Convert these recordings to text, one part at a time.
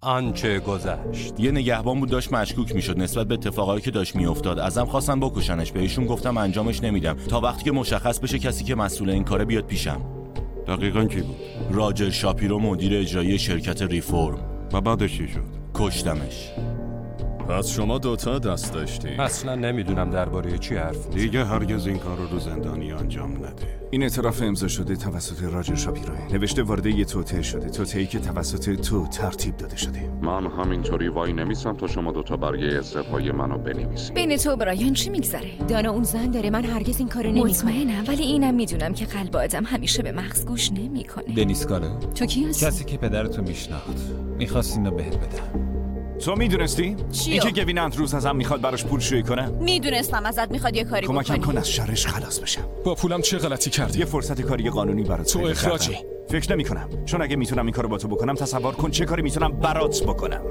آنچه گذشت. یه نگهبان بود داشت مشکوک میشد نسبت به اتفاقایی که داشت میافتاد. ازم خواستن بکشنش، بهشون گفتم انجامش نمیدم تا وقتی که مشخص بشه کسی که مسئول این کاره بیاد پیشم. دقیقاً کی بود؟ راجر شاپیرو، مدیر اجرایی شرکت ریفورم. و بعدش چی شد؟ کشتمش. پس شما دوتا دست داشتی؟ اصلا نمیدونم درباره چی حرف می‌زنی. دیگه هرگز این کار رو زندانی انجام نده. این اعتراف امضا شده توسط راجر شاپیرو. نوشته وارد یه توطئه شده، توطئه‌ای که توسط تو ترتیب داده شده. من همینطوری وای نمیسم تا شما دوتا برگه استعفای منو بنویسید. بین تو و برایان چی میگذره؟ دانا اون زن داره، من هرگز این کارو نمی‌کنم. مطمئنم، ولی اینم میدونم که قلب آدم همیشه به مغز گوش نمیکنه. دنیس کاله. تو کی هستی؟ کسی که پدرتو میشناخت. می‌خواست اینو بهت بدم. تو میدونستی؟ اینکه گوین اندروز ازم میخواد براش پول شویی کنه؟ میدونستم ازت میخواد یه کاری بکنی. کمکم کن از شرش خلاص بشم. با پولم چه غلطی کردی؟ یه فرصت کاری قانونی برات تو اخراجی. فکر نمی‌کنم، چون اگه میتونم این کارو با تو بکنم تصور کن چه کاری میتونم برات بکنم.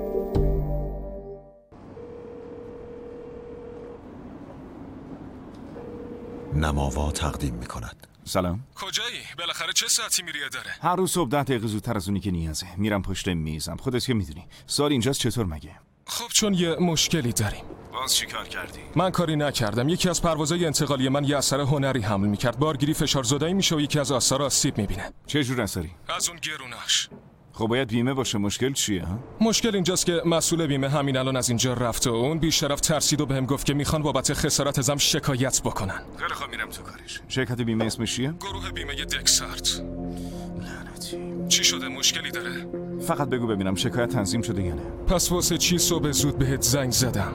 نماوا تقدیم میکند. سلام. کجایی؟ بالاخره چه ساعتی میری اداره؟ هر روز صبح 10 دقیقه زودتر از اونی که نیازه میرم پشت میزم. خودت که میدونی. سوال اینجاست چطور مگه؟ خب چون یه مشکلی داریم. باز چی کار کردی؟ من کاری نکردم. یکی از پروازهای انتقالی من یه اثر هنری حمل میکرد. بارگیری فشار زدایی میشه و یکی از آثار آسیب میبینه. چه جور اثری؟ از اون گروناش. خب باید بیمه باشه. مشکل چیه ها؟ مشکل اینجاست که مسئول بیمه همین الان از اینجا رفت و اون بی‌شرف ترسید و بهم گفت که میخوان بابت خسارت ازم شکایت بکنن. خیلی خوب میرم تو کارش. شرکت بیمه اسمش چیه؟ گروه بیمه دکسارت. لعنتی. چی شده؟ مشکلی داره؟ فقط بگو ببینم شکایت تنظیم شده یا نه. پس واسه چی صبح زود بهت زنگ زدم؟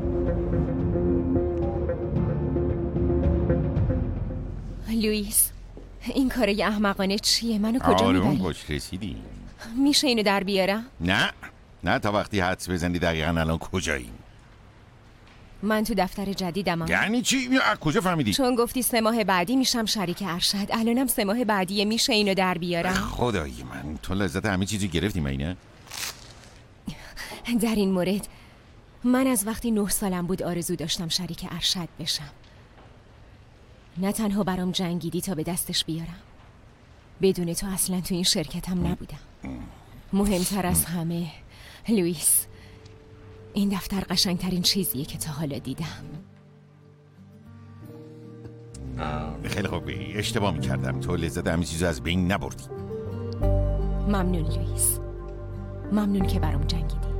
لوئیس، این کار احمقانه چیه؟ منو کجا میبری؟ خوش رسیدی. میشه اینو در بیارم؟ نه تا وقتی حدس بزنی دقیقاً الان کجاییم. من تو دفتر جدیدم. یعنی چی؟ کجا فهمیدی؟ چون گفتی 3 ماه بعدی میشم شریک ارشد. الانم 3 ماه بعدیه. میشه اینو در بیارم؟ خدای من، تو لذت همه چیزی گرفتی اینه؟ در این مورد من از وقتی 9 سالم بود آرزو داشتم شریک ارشد بشم. نه تنها برام جنگیدی تا به دستش بیارم، بدون تو اصلا تو این شرکتم نبودم. مهمتر از همه لوئیس، این دفتر قشنگترین چیزیه که تا حالا دیدم. خیلی خوب، اشتباه میکردم. تو لذت همه چیزو از بین نبردی. ممنون لوئیس، ممنون که برام جنگیدی.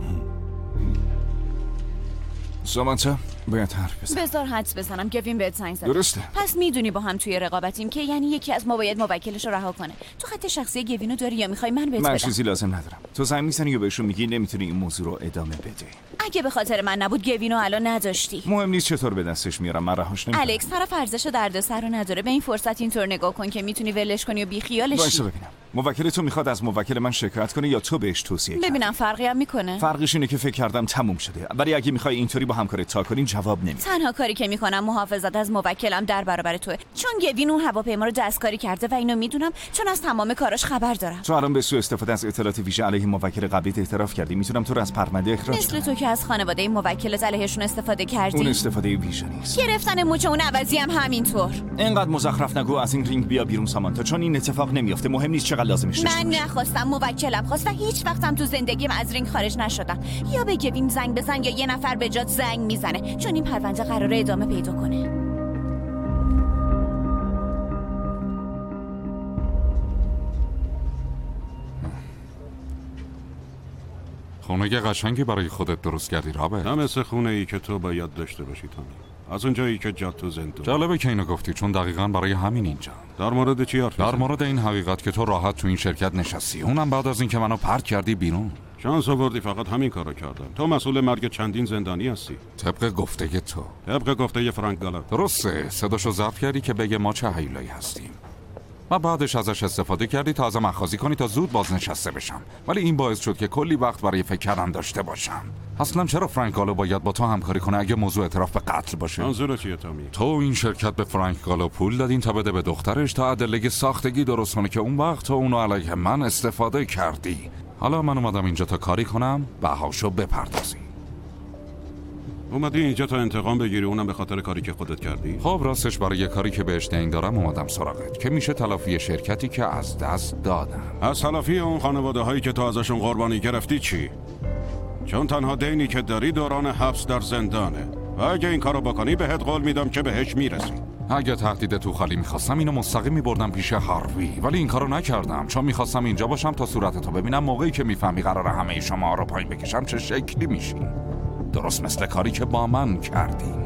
سامانتا باید حرف بزن. بذار حدس بزنم گوین بهت زنگ زد. درسته. پس میدونی با هم توی رقابتیم که یعنی یکی از ما باید موکلش رو رها کنه. تو خط شخصی گوینو داری یا میخوای من بهت بدم؟ من چیزی لازم ندارم. تو زنگ میزنی یا بهشون میگی نمیتونی این موضوع رو ادامه بده. اگه به خاطر من نبود گوینو الان نداشتی. مهم نیست چطور به دستش میارم، من رهاش نمیکنم. الکس طرف ارزش و دردسر رو نداره. به این فرصت اینطور نگاه کن که میتونی ولش کنی و بی خیالش شی. وایسا ببینم. موکل تو میخواد از موکل من شکایت کنه یا تو بهش توصیه کنی؟ ببینم فرقی هم میکنه. فرقش اینه که فکر کردم تموم شده، ولی اگه میخوای اینطوری با همکارت تا کنین جواب نمیدی. تنها کاری که میکنم محافظت از موکلم در برابر توئه، چون گوین اون هواپیما رو دستکاری کرده و اینو میدونم چون از تمام کاراش خبر دارم. تو الان به سوء استفاده از اطلاعات ویژه علیه موکل قبلیت اعتراف کردی. میتونم تو رو از پرونده اخراج کنم. مثل تو که از خانواده موکلت علیهشون استفاده کردی. اون استفاده ویژه نیست. گرفتن مچ اون عوضی هم همینطور. اینقدر مزخرف نگو. از این رینگ بیا بیرون سامانتا، چون این اتفاق نمیافته. مهم نیست چقدر لازمش من نخواستم، موکلم خواست و هیچ وقتم تو زندگیم از رینگ خارج نشدم. یا به گوین زنگ بزن یا یه نفر به جات زنگ میزنه، چون این پرونده قراره ادامه پیدا کنه. خونه قشنگی برای خودت درست کردی رابرت. نه مثل خونه ای که تو باید داشته باشی تامی. از اونجایی که جات تو زندون. جالبه که اینو گفتی، چون دقیقاً برای همین اینجا. در مورد چی حرف؟ در مورد این حقیقت که تو راحت تو این شرکت نشستی، اونم بعد از اینکه منو پرت کردی بیرون. شانس آوردی فقط همین کارو کردم. تو مسئول مرگ چندین زندانی هستی. طبق گفته تو. طبق گفته فرانک گالر. درسته، صداشو ضبط کردی که بگه ما چه هیولایی هستیم. و بعدش ازش استفاده کردی تا ازم اخاذی کنی تا زود بازنشسته بشم. ولی این باعث شد که کلی وقت برای فکر کردن داشته باشم. اصلا چرا فرانک گالو باید با تو همکاری کنه اگه موضوع اعتراف به قتل باشه؟ منظورت چیه تامی؟ تو این شرکت به فرانک گالو پول دادین تا بده به دخترش تا ادله ساختگی درست کنه که اون وقت تو اونو علیه من استفاده کردی. حالا من اومدم اینجا تا کاری کنم، بهاشو بپردازی. اومدی اینجا تا انتقام بگیری، اونم به خاطر کاری که خودت کردی؟ خب راستش برای کاری که بهش دین دارم اومدم سراغت که میشه تلافی شرکتی که از دست دادم. از تلافی اون خانواده هایی که تو ازشون قربانی گرفتی چی؟ چون تنها دینی که داری دوران حبس در زندانه و اگه این کارو بکنی بهت قول میدم که بهش میرسی. اگه تهدید تو خالی میخواستم اینو مستقیم میبردم پیش هاروی، ولی این کارو نکردم چون میخواستم اینجا باشم تا صورتتو ببینم موقعی که میفهمی قراره همه شما رو پایین بکشم چه شکلی میشی. درست مثل کاری که با من کردین.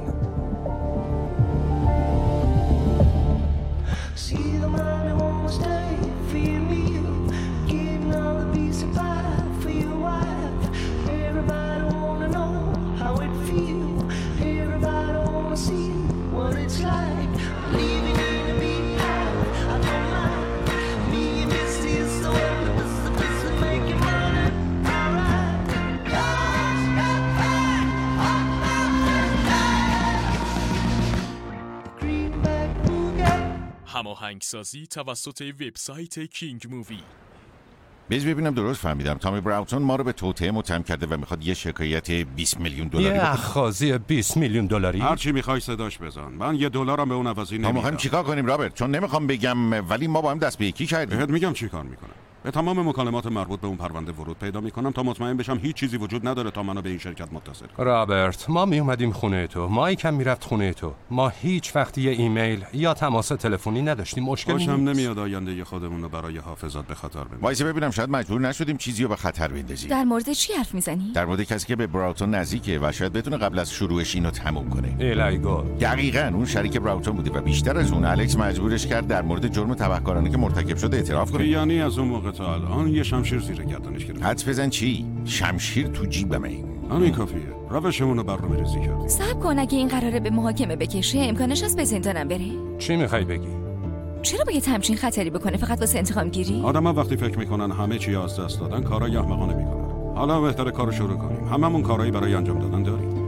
هماهنگسازی توسط وبسایت کینگ مووی. ببینم درست فهمیدم. تامی براوتون ما رو به توطئه متهم کرده و میخواد یه شکایت 20 میلیون دلاری یه اخاذی 20 میلیون دلاری؟ هر چی میخوای صداش بزن. من $1 هم به اون عوضی نمیدم. ما میخوایم چیکار کنیم رابرت؟ چون نمیخوام بگم ولی ما با هم دست به یکی کردیم. بهت میگم چیکار میکنم. به تمام مکالمات مربوط به اون پرونده ورود پیدا میکنم تا مطمئن بشم هیچ چیزی وجود نداره تا منو به این شرکت متصل. رابرت، ما می اومدیم خونه تو، ما یکم میرفت خونه تو، ما هیچ وقت یه ایمیل یا تماس تلفنی نداشتیم. مشکلی خوشم نیست. نمیاد آینده خودمون رو برای حافظات به خطر بندازیم. وایس ببینم شاید مجبور نشدیم چیزی رو به خطر بندازیم. در مورد چی حرف میزنی؟ در مورد کسی که به براوتون نزدیکه و شاید بتونه قبل از شروعش اینو تموم کنه. ایلایگو. دقیقاً اون شریک براوتون بوده و بیشتر از اون الکس مجبورش کرد در مورد جرم تبهکارانه که مرتکب شده اعتراف کنه. یعنی از اون موقع تا الان یه شمشیر زیر گردنش گرفت. حدس بزن چی؟ شمشیر تو جیبمه. همین کافیه. روشمون رو برنامه‌ریزی کرد. صبر کن، اگه این قراره به محاکمه بکشه امکانش هست به زندانم بره؟ چی میخوای بگی؟ چرا باید همچین خطری بکنه فقط واسه انتقام گیری؟ آدم‌ها وقتی فکر میکنن همه چی از دست دادن کارای احمقانه میکنن. حالا بهتره کارو شروع کنیم. هممون کارایی برای انجام دادن داریم.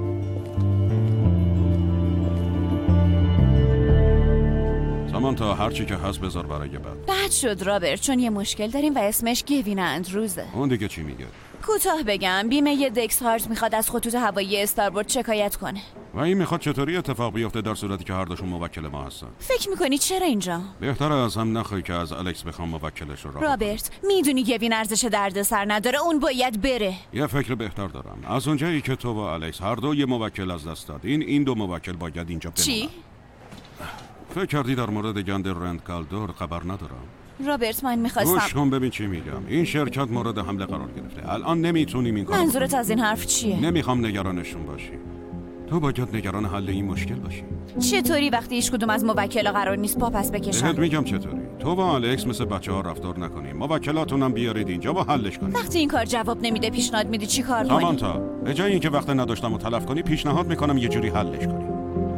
سامانتا هر چی که هست بذار برای بعد شد رابرت، چون یه مشکل داریم و اسمش گوین اندروزه. اون دیگه چی میگه؟ کوتاه بگم بیمه یه دکس هارت میخواد از خطوط هوایی استاربورد شکایت کنه. و این میخواد چطوری اتفاق بیفته در صورتی که هر دوشون موکل ما هستن؟ فکر میکنی چرا اینجا؟ بهتره از هم نخوای که از الکس بخوام موکلش رو رابرت، میدونی گوین ارزش دردسر نداره، اون باید بره. یه فکر بهتر دارم. از اونجایی که تو و الکس هر دو یه موکل از دست دادین، این دو موکل باید اینجا بمونن. چی؟ فکر کردی در مورد گند رند کالدور خبر ندارم؟ رابرت، من میخواستم گوش کن ببین چی میگم. این شرکت مورد حمله قرار گرفته. الان نمیتونیم این کارو. منظورت از این حرف چیه؟ نمیخوام نگرانشون باشی. تو باید نگران حل این مشکل باشی. چطوری وقتی هیچ کدوم از موکلا قرار نیست پا پس بکشن؟ بهت میگم چطوری. تو و الکس مثل بچه‌ها رفتار نکنیم. موکلاتونم بیارید اینجا و حلش کنیم. وقتی این کار جواب نمیده پیشنهاد میدی چی کار کنی؟ سامانتا، به جای اینکه وقت نداشتم و تلف کنی، پیشنهاد میکنم یه جوری حلش کنی.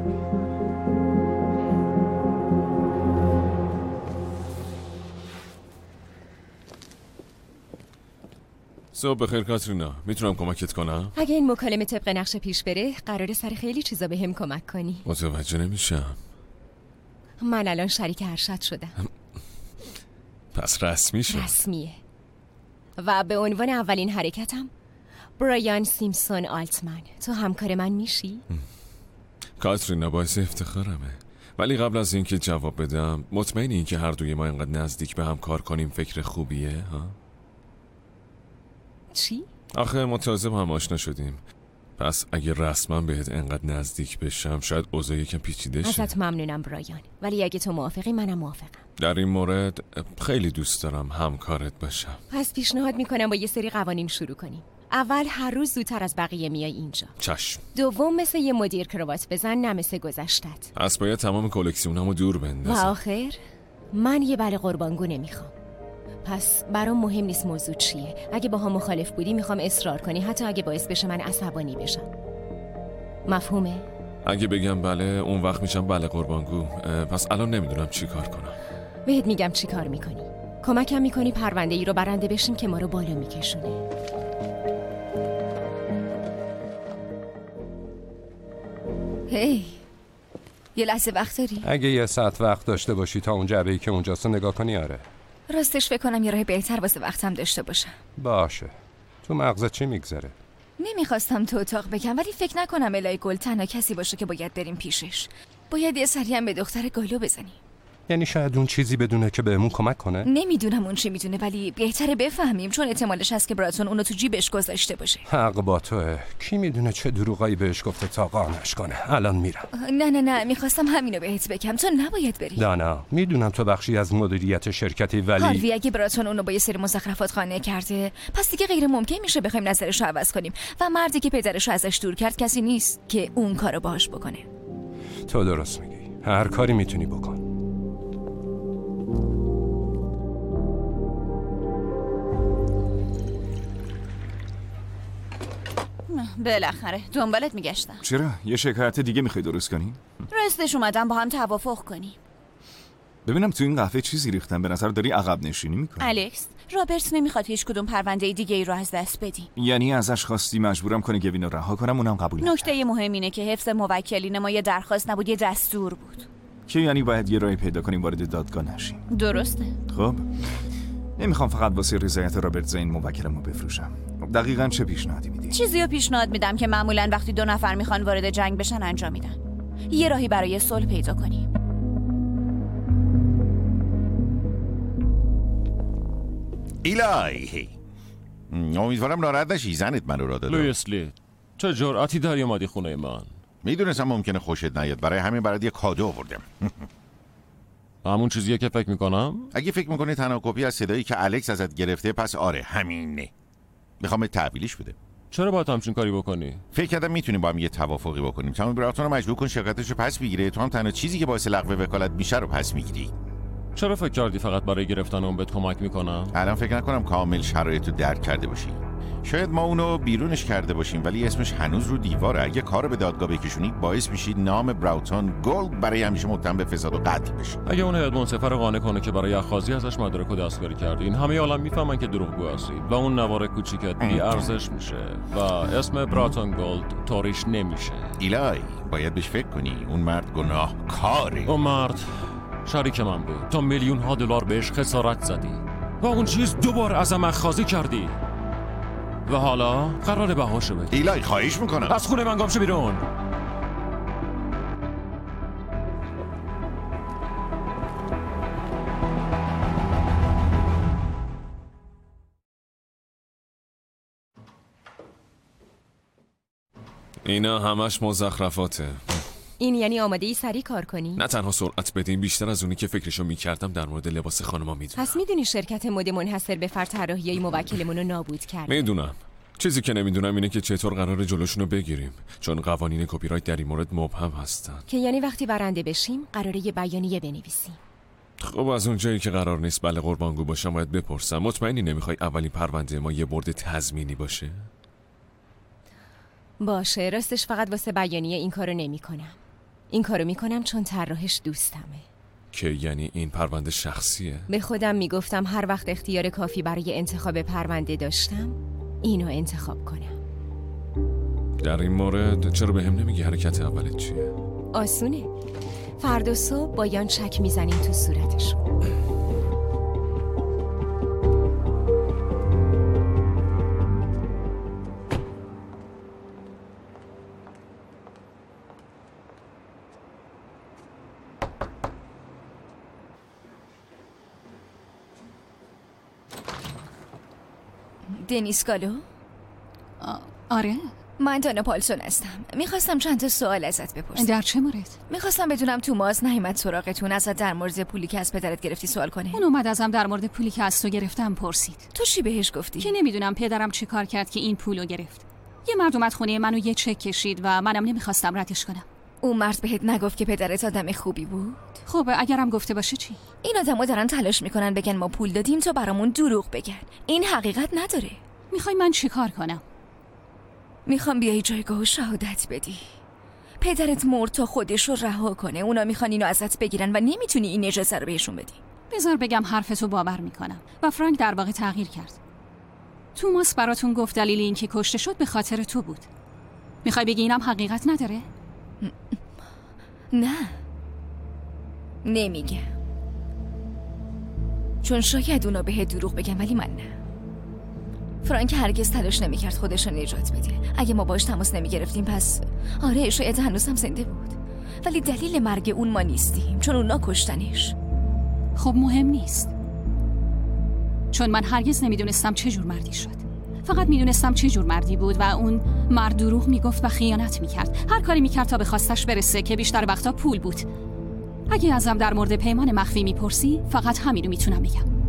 صبح بخیر کاترینا، میتونم کمکت کنم؟ اگه این مکالمه طبق نقشه پیش بره قراره سر خیلی چیزا به هم کمک کنی. متوجه نمیشم. من الان شریک ارشد شدم. پس رسمی شد؟ رسمیه. و به عنوان اولین حرکتم برایان سیمپسون آلتمن، تو همکار من میشی؟ کاترینا، باعث افتخارمه. ولی قبل از اینکه جواب بدم، مطمئنی این که هر دوی ما اینقدر نزدیک به هم کار کنیم فکر خوبیه ها؟ چی؟ آخه ما تازه با هم آشنا شدیم. پس اگه رسما بهت انقدر نزدیک بشم شاید اوضاع یکم پیچیده شه. ازت ممنونم برایان، ولی اگه تو موافقی منم موافقم. در این مورد خیلی دوست دارم همکارت باشم. پس پیشنهاد میکنم با یه سری قوانین شروع کنیم. اول، هر روز زودتر از بقیه میای اینجا. چشم. دوم، مثل یه مدیر کراوات بزن، نه مثل گذشتت. پس باید تمام کلکسیونمو دور بندازم. و آخر، من یه بله قربانگو نمیخوام. پس برام مهم نیست موضوع چیه. اگه با هم مخالف بودی میخوام اصرار کنی، حتی اگه باعث بشه من عصبانی بشم. مفهومه؟ اگه بگم بله اون وقت میشم بله قربانگو. پس الان نمیدونم چی کار کنم. بهت میگم چی کار میکنی. کمکم میکنی پرونده ای رو برنده بشیم که ما رو بالا میکشونه. هی، یه لحظه وقت داری؟ اگه یه ساعت وقت داشته باشی تا اون جعبه‌ای که اونجاست نگاه کنی. آره. راستش فکر کنم یه راه بهتر واسه وقتم داشته باشم. باشه. تو مغزت چی میگذره؟ نمیخواستم تو اتاق بگم، ولی فکر نکنم الهی گل تنها کسی باشه که باید بریم پیشش. باید یه سری هم به دختر گالو بزنیم. یعنی شاید اون چیزی بدونه که بهمون کمک کنه؟ نمیدونم اون چی میدونه، ولی بهتره بفهمیم، چون احتمالش هست که براتون اونو تو جیبش گذاشته باشه. حق با توه. کی میدونه چه دروغایی بهش گفته تا قانعش کنه. الان میرم. نه میخواستم همینو بهت بگم، تو نباید بری. نه میدونم تو بخشی از مدیریت شرکتی، ولی هاروی اگه براتون اونو با یه سری مزخرفات قانع کرده، پس دیگه غیر ممکن میشه بخوایم نظرشو عوض کنیم و مردی که پدرشو ازش دور کرد کسی نیست که اون کارو باهاش بکنه. تو درست میگی. هر کاری میتونی بکن. بالاخره دنبالت میگشتم. چرا؟ یه شکایت دیگه میخوای درست کنی؟ راستش اومدم با هم توافق کنیم. ببینم تو این قهوه چیزی ریختن، به نظر داری عقب نشینی میکنی. الکس، رابرت نمیخواد هیچ کدوم پرونده دیگه ای رو از دست بدیم. یعنی ازش خواستی مجبورم کنه گوین رو رها کنم، اونم قبول نکنه. نکته مهم اینه که حفظ موکلین ما یه درخواست نبود، یه دستور بود. که یعنی باید یه راهی پیدا کنیم وارد دادگاه نشیم. درسته. خب نمیخوام فقط واسه رضایت رابرت زین موکلمو بفروشم. دقیقاً چه پیشنهادی میدی؟ چیزی رو پیشنهاد میدم که معمولاً وقتی دو نفر میخوان وارد جنگ بشن انجام میدن. یه راهی برای صلح پیدا کنیم. ایلای امیدوارم ناراحت نشی، زنت منو را داده. لویسلی چه جرأتی داری اومدی خونه من؟ میدونستم ممکنه خوشت نیاد، برای همین برات یه کادو آوردم. همون چیزیه که فکر میکنم؟ اگه فکر میکنی تنها کپی از صدایی که الکس ازت گرفته، پس آره همینه. میخوام تحویلش بده. چرا باید همچین کاری بکنی؟ فکر کردم میتونیم با هم یه توافقی بکنیم. تامی براتون رو مجبور کن شرکتشو پس بگیره، تو هم تنها چیزی که باعث لغو وکالت میشه رو پس میگیری. چرا فکر کردی فقط برای گرفتن اون بهت کمک میکنم؟ الان فکر نکنم کامل شرایطو درک کرده باشی. شاید ما اونو بیرونش کرده باشیم، ولی اسمش هنوز رو دیواره. اگه کارو به دادگاه بکشونی، باعث میشید نام براوتون گولد برای همیشه متهم به فساد و قتل بشه. اگه اون هیئت منصفه رو قانع کنه که برای اخاذی ازش مدرک و دستکاری کردین، همه عالم میفهمن که دروغگو هستی و اون نوار کوچیکت بی ارزش میشه و اسم براوتون گولد طوریش نمیشه. ایلای باید بهش فکر کنی. اون مرد گناهکاره. اون مرد شریک من بود. تا میلیون ها دلار بهش خسارت زدی و اون چیز دوبار ازم اخاذی کردی و حالا قراره بهاشو بدی. ایلای خواهش میکنم از خونه من گم شو بیرون. اینا همش مزخرفاته. این یعنی آماده ای سریع کار کنی؟ نه تنها سرعت بدیم، بیشتر از اونی که فکرشو میکردم در مورد لباس خانما میدونم. پس میدونی شرکت مد منحصر به فرد طراحی موکلمون رو نابود کرد؟ میدونم. چیزی که نمیدونم اینه که چطور قراره جلوشونو بگیریم، چون قوانین کپی رایت در این مورد مبهم هستن. که یعنی وقتی برنده بشیم قراره یه بیانیه بنویسیم. خب از اون جایی که قرار نیست بله قربانگو باشم باید بپرسم، مطمئنی نمیخوای اولین پرونده ما یه برد تضمینی باشه؟ باشه، راستش فقط واسه بیانیه این کارو نمی‌کنم. این کارو میکنم چون طراحش دوستمه. که یعنی این پرونده شخصیه؟ به خودم میگفتم هر وقت اختیار کافی برای انتخاب پرونده داشتم اینو انتخاب کنم. در این مورد چرا به هم نمیگی حرکت اولت چیه؟ آسونه. فردا صبح با یان چک میزنیم تو صورتشون. دنیس گالو؟ آره؟ من دانا پالسون هستم. میخواستم چند تا سوال ازت بپرسم. در چه مورد؟ میخواستم بدونم توماس نیومد سراغتون ازت در مورد پولی که از پدرت گرفتی سوال کنه؟ اون اومد ازم در مورد پولی که از تو گرفتم پرسید. تو چی بهش گفتی؟ که نمیدونم پدرم چی کار کرد که این پولو گرفت. یه مرد اومد خونه منو یه چک کشید و منم نمیخواستم ردش کنم. اون مرد بهت نگفت که پدرت آدم خوبی بود؟ خب اگرم گفته باشه چی؟ این آدما دارن تلاش میکنن بگن ما پول دادیم تو برامون دروغ بگن. این حقیقت نداره. میخوای من چی کار کنم؟ میخوام بیای جایگاه و شهادت بدی. پدرت مرد تا خودش رو رها کنه. اونا میخوان اینو ازت بگیرن و نمیتونی این اجازه رو بهشون بدی. بذار بگم حرفتو باور میکنم. و فرانک در واقع تغییر کرد. توماس براتون گفت دلیل این که کشته شد به خاطر تو بود. میخوای بگی اینم حقیقت نداره؟ نه نمیگم، چون شاید اونا به دروغ بگم ولی من نه. فرانک هرگز تلاش نمی‌کرد خودش رو نجات بده. اگه ما باهاش تماس نمی‌گرفتیم پس آره شاید هنوز هم زنده بود. ولی دلیل مرگ اون ما نیستیم، چون اونا کشتنش. خب مهم نیست، چون من هرگز نمیدونستم چه جور مردی شد. فقط میدونستم چه جور مردی بود و اون مرد دروغ میگفت و خیانت میکرد. هر کاری میکرد تا به خواستش برسه که بیشتر وقتا پول بود. اگه ازم در مورد پیمان مخفی میپرسی فقط همینو میتونم بگم.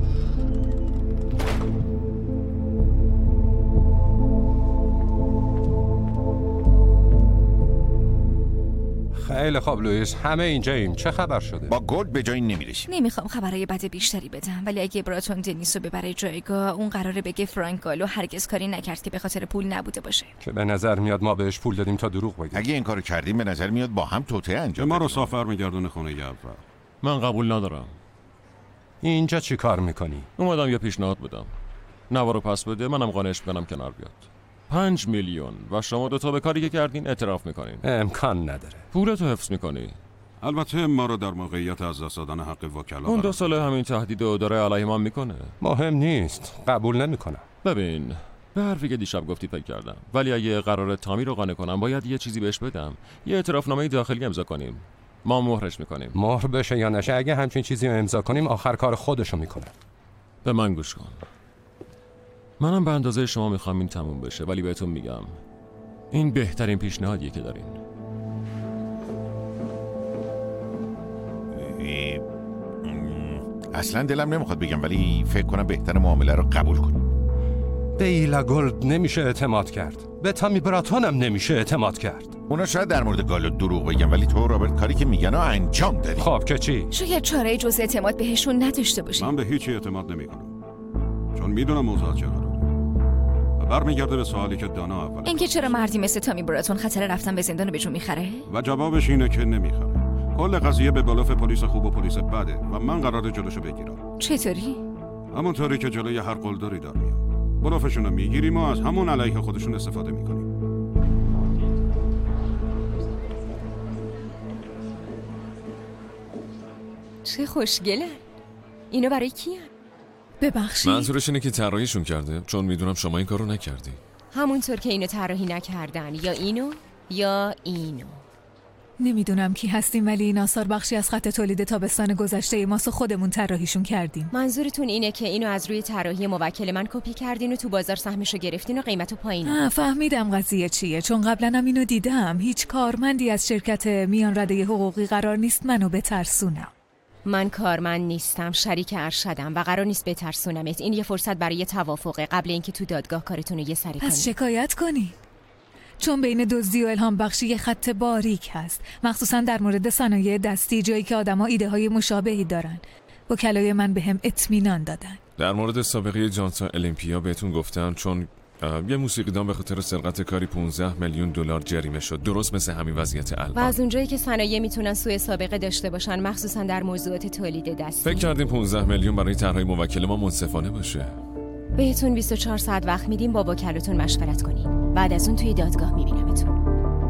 خیلی خوب لوئیس، همه اینجاییم. چه خبر شده؟ با گلد به جایی نمیرسیم. نمیخوام خبرهای بد بیشتری بدم، ولی اگه براتون دنیسو ببره جایگاه، اون قراره بگه فرانک گالو هرگز کاری نکرد که به خاطر پول نبوده باشه. که به نظر میاد ما بهش پول دادیم تا دروغ بگیم. اگه این کارو کردیم به نظر میاد با هم توطئه انجام ما رو سافر میگردونه خونه اول. من قبول ندارم. اینجا چی کار میکنی؟ اومدم یه پیشنهاد بدم. نوارو پس بده، منم قانعش کنم کنار بیاد. 5 میلیون و شما دوتا به کاری که کردین اعتراف میکنین. امکان نداره. پولتو حفظ میکنی. البته ما رو در موقعیت از دست دادن حق وکلا. اون 2 ساله همین تهدید و داره علیه من میکنه. مهم نیست، قبول نمیکنم. ببین، به حرفی که دیشب گفتی فکر کردم، ولی اگه قراره تامی رو قانع کنم باید یه چیزی بهش بدم. یه اعترافنامه داخلی امضا کنیم. ما مهرش میکنیم. مهر بشه یا نشه، اگه همچین چیزی رو امضا کنیم آخر کار خودشو میکنه. به من گوش کن. منم به اندازه شما میخوام این تموم بشه، ولی بهتون میگم این بهترین پیشنهادیه که دارین. اصلا دلم نمیخواد بگم، ولی فکر کنم بهتر معامله رو قبول کنیم. به ایلا گلد نمیشه اعتماد کرد. به تامی براتون هم نمیشه اعتماد کرد. اونا شاید در مورد گالو دروغ بگن، ولی تو رابرت کاری که میگن رو انجام دادی. خب که چی؟ شاید چاره‌ای جز اعتماد بهشون نداشته باشیم. من به هیچی اعتماد نمیکنم، چون میدونم موضوع چقدره. و برمیگرده به سوالی که دانا اول. اینکه چرا مردی مثل تامی براتون خطر رفتن به زندان به جون میخره؟ و جوابش اینه که نمیخره. کل قضیه به بلوف پلیس خوب و پلیس بده و من قراره جلوشو بگیرم. چطوری؟ همونطوری که جلوی هر قلدری دار میام. بلوفشون رو میگیریم و از همون علیه خودشون استفاده میکنیم. چه خوشگلن. اینو برای کیه؟ ببخشید. منظورش اینه که طراحیشون کرده، چون میدونم شما این کارو نکردی. همونطور که اینو طراحی نکردن، یا اینو یا اینو. نمیدونم کی هستیم، ولی این آثار بخشی از خط تولید تابستان گذشته ماست و خودمون طراحیشون کردیم. منظورتون اینه که اینو از روی طراحی موکل من کپی کردین و تو بازار سهمشو گرفتین و قیمتو پایین. فهمیدم قضیه چیه، چون قبلا هم اینو دیدم. هیچ کارمندی از شرکت میان رده حقوقی قرار نیست منو بترسونم. من کارمند نیستم، شریک ارشدم و قرار نیست بترسونمت. این یه فرصت برای توافقه قبل اینکه تو دادگاه کارتون رو یه سری کنید. پس شکایت کنی، چون بین دزدی و الهام بخشی یه خط باریک هست، مخصوصا در مورد صنایع دستی، جایی که آدما ایده های مشابهی دارن. وکلای من بهم اطمینان دادن. در مورد سابقه جانسون المپیا بهتون گفتم، چون یه موسیقیدان به خاطر سرقت کاری 15 میلیون دلار جریمه شد، درست مثل همین وضعیت الان. و از اونجایی که صنایع میتونن سوء سابقه داشته باشن، مخصوصا در موضوعات تولید دستی. فکر کردیم 15 میلیون برای طرحهای موکل ما منصفانه باشه. بهتون 24 ساعت وقت میدیم با وکلاتون مشورت کنین. بعد از اون توی دادگاه میبینمتون.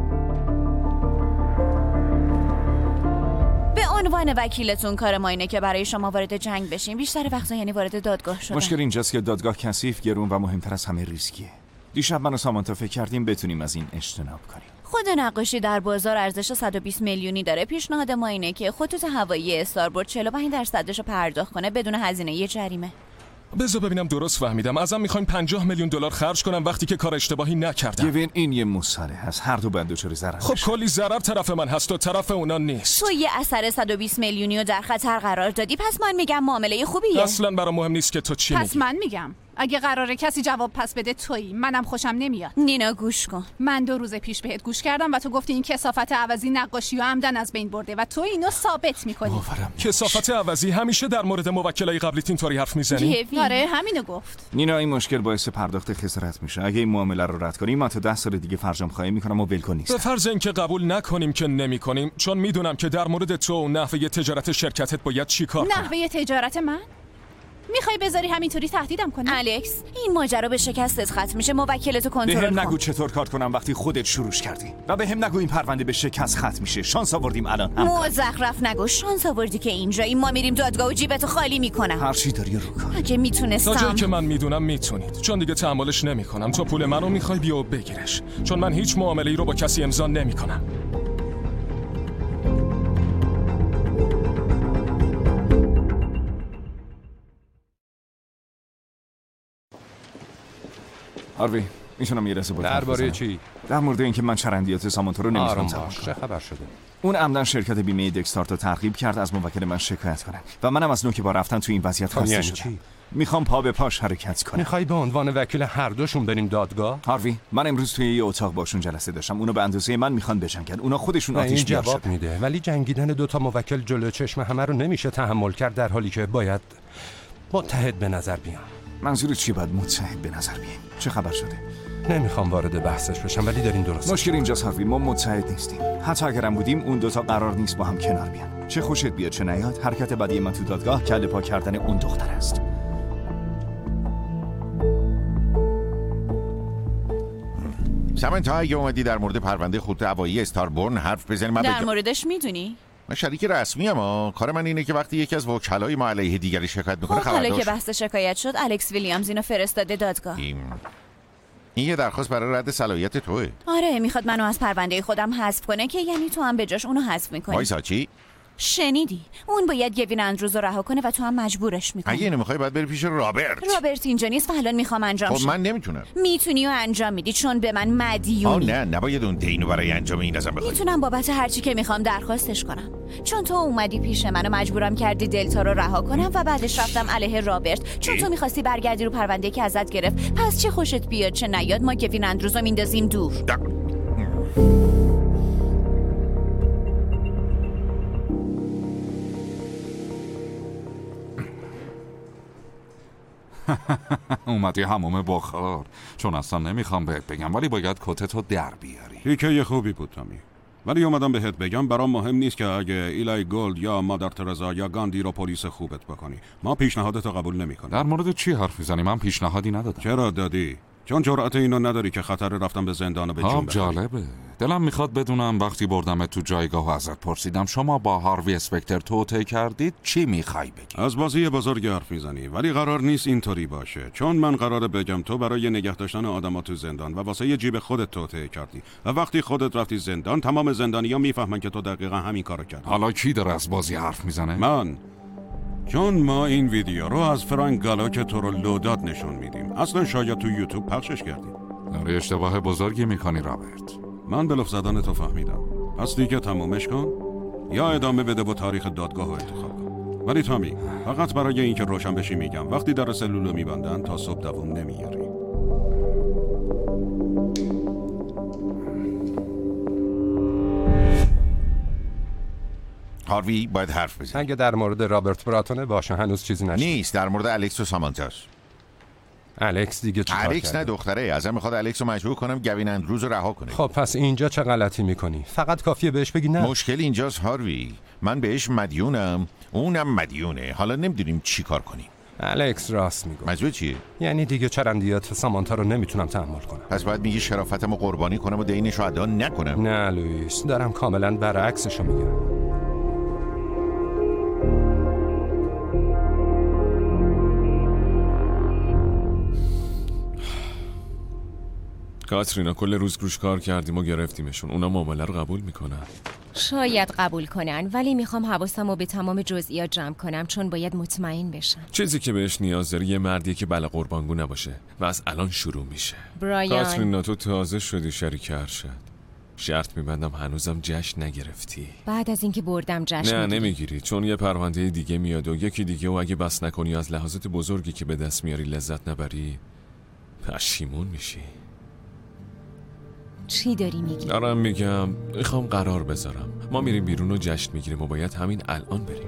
به عنوان وکیلتون کار ما اینه که برای شما وارد جنگ بشیم. بیشتر وقتا یعنی وارد دادگاه شدن. مشکل اینجاست که دادگاه کثیف، گرون و مهمتر از همه ریسکیه. دیشب من و سامانتا فکر کردیم بتونیم از این اجتناب کنیم. خود نقاشی در بازار ارزش 120 میلیونی داره. پیشنهاد ما اینه که خطوط هوایی استاربورد 45% رو پرداخت کنه بدون هزینه جریمه. بذار ببینم درست فهمیدم. ازم میخواین 50 میلیون دلار خرج کنم وقتی که کار اشتباهی نکردم. گوین این یه مصالحه هست، هر دو باید دچار ضرر. خب کلی ضرر طرف من هست و طرف اونا نیست. تو یه اثر 120 میلیونی رو در خطر قرار دادی، پس من میگم معامله خوبیه. اصلا برام مهم نیست که تو چی میگی. پس من میگم اگه قراره کسی جواب پس بده تویی. منم خوشم نمیاد. نینا گوش کن. من 2 روز پیش بهت گوش کردم و تو گفتی این کثافت عوضی نقاشی و عمدن از بین برده و تو اینو ثابت میکنی. کثافت عوضی همیشه در مورد موکلای قبلیت اینطوری حرف میزنی؟ آره همینو گفت. نینا این مشکل باعث پرداخت خسارت میشه. اگه این معامله رو رد کنیم من تا 10 سال دیگه فرجام خواهی میکنم و ولکن نیست. به فرض اینکه قبول نکنیم که نمیکنیم، چون میدونم که در مورد تو و نحوه تجارت شرکتت باید چیکار کنم. نحوه تجارت من؟ میخوای بذاری همینطوری تهدیدم کنی؟ الکس، این ماجرا به شکستت ختم میشه. موکلتو کنترل کن. بهم نگو چطور کار کنم وقتی خودت شروعش کردی و بهم نگو این پرونده به شکست ختم میشه. شانس آوردیم الان. مزخرف نگو. شانس آوردی که اینجایی. ما میریم دادگاه و جیبتو خالی میکنم. هر چی داری رو کن. اگه میتونستم. تا جایی که من میدونم میتونید، چون دیگه تحملش نمیکنم. تو پول منو میخوای بیا و بگیرش، چون من هیچ معامله‌ای رو با کسی امضا نمیکنم. هاروی، میتونم یه لحظه با درباره چی؟ در مورد اینکه من چرندیات سامانتا رو نمیتونم تمام کنم. چه خبر شده؟ اون عمدن شرکت بیمه دکستارت رو ترغیب کرد از موکل من شکایت کنه و منم از نوک با رفتن تو این وضعیت خسته شدم. میخوام پا به پاش حرکت کنم. میخوای به عنوان وکیل هر دوشون بریم دادگاه؟ هاروی، من امروز توی یه اتاق باشون جلسه داشتم. اونا به اندازه من میخوان بجنگن. اونا خودشون آتیش بیار جواب میده، ولی جنگیدن دوتا موکل جلوی چشم همه رو نمیشه تحمل کرد، در حالی که باید متحد به نظر بیان. منظورت چی؟ باید متحد به نظر بیان؟ چه خبر شده؟ نمیخوام وارد بحثش بشم، ولی دارین درست. مشکل اینجاست هاروی، ما متحد نیستیم. حتی اگرم بودیم اون دوتا قرار نیست با هم کنار بیان. چه خوشت بیاد چه نیاد، حرکت بعدی من تو دادگاه کله پا کردن اون دختر است. سامنتا، اگه اومدی در مورد پرونده خطوط هوایی استاربورن حرف بزنی، من در موردش میدونی؟ من شریک رسمی ام. کار من اینه که وقتی یکی از وکلای ما علیه دیگری شکایت میکنه خبردار. حالا که بحث شکایت شد، الکس ویلیامز اینو فرستاده دادگاه. این یه درخواست برای رد صلاحیت توئه. آره، میخواد منو از پرونده خودم حذف کنه که یعنی تو هم به جاش اونو حذف میکنی. وایسا چی؟ شنیدی؟ اون باید گوین اندروز رو رها کنه و تو هم مجبورش میکنی. اگه اینو میخوای باید بری پیش رابرت. رابرت اینجا نیست و الان میخوام انجام خب من نمیتونم. میتونی و انجام میدی چون به من مدیونی. نه، نباید اون دینو برای انجام این ازم بخوای. میتونم بابت هر چی که میخوام درخواستش کنم، چون تو اومدی پیش من و مجبورم کردی دلتا رو رها کنم و بعدش رفتم علیه رابرت، چون تو میخواستی برگردی رو پرونده که ازت گرفت. پس چه خوشت بیاد چه نیاد، ما گوین اندروز رو میندازیم دور. اومدی هموم بخار، چون اصلا نمیخوام بهت بگم ولی باید کتتو در بیاری. تیکه خوبی بود تامی، ولی اومدم بهت بگم برام مهم نیست که اگه ایلای گولد یا مادر ترزا یا گاندی رو پلیس خوبت بکنی. ما پیشنهادتو قبول نمیکنیم. در مورد چی حرف میزنی؟ من پیشنهادی ندادم. چرا دادی؟ چون جرأت اینو نداری که خطر رفتن به زندان و به جون بخوری. جالبه. دلم میخواد بدونم وقتی بردمت تو جایگاه و ازت پرسیدم شما با هاروی اسپکتر توطئه کردید چی میخوای بگی؟ از بازی بزرگ حرف میزنی، ولی قرار نیست اینطوری باشه. چون من قراره بگم تو برای نگه داشتن آدما تو زندان و واسه یه جیب خودت توطئه کردی و وقتی خودت رفتی زندان تمام زندانیا میفهمن که تو دقیقاً همین کارو کردی. حالا کی داره از بازی حرف میزنه؟ من. چون ما این ویدیو رو از فرانک گالا که تو رو لوداد نشون میدیم. اصلا شاید تو یوتیوب پخشش کردیم. داری اشتباه بزرگی میکنی رابرت. من بلوف زدن تو فهمیدم. پس دیگه تمومش کن یا ادامه بده و تاریخ دادگاه رو انتخاب کن. ولی تامی، فقط برای اینکه روشن بشی میگم وقتی در سلولو میبندن تا صبح دووم نمیاری. هاروی باید حرف بزنی. اگه در مورد رابرت براتونه باشه، هنوز چیزی نشد. نیست، در مورد الکس و سامانتاست. الکس دیگه چیکار کرده؟ الکس نه دختره، ازم میخواد الکس رو مجبور کنم گوین اندروز رو رها کنه. خب پس اینجا چه غلطی میکنی؟ فقط کافیه بهش بگی نه. مشکل اینجاست هاروی، من بهش مدیونم، اونم مدیونه. حالا نمیدونیم چی کار کنیم. الکس راست میگه. مجبور چیه؟ یعنی دیگه چرندیات سامانتا رو نمیتونم تحمل کنم. پس باید میگی شرافتمو قربانی کنم و دینش رو ادا نکنم. نه لوئیس، دارم کاملا برعکسشو میگم. کاترینا، کل روز روش کار کردیم و گرفتیمشون. اونا معامله رو قبول میکنن. شاید قبول کنن، ولی میخوام حواسمو به تمام جزئیات جمع کنم چون باید مطمئن بشم. چیزی که بهش نیاز داره یه مردیه که بله قربانگو نباشه و از الان شروع میشه. برایان، کاترینا تو تازه شدی شریک ارشد. شرط میبندم هنوزم جشن نگرفتی. بعد از اینکه بردم جشن نه نمیگیری، چون یه پرونده دیگه میاد و یکی دیگه و اگه بس نکنی از لحظات بزرگی که به دست میاری لذت نبری پشیمون میشی. چی داری میگی؟ دارم میگم میخوام قرار بذارم. ما میریم بیرون و جشن میگیریم و باید همین الان بریم.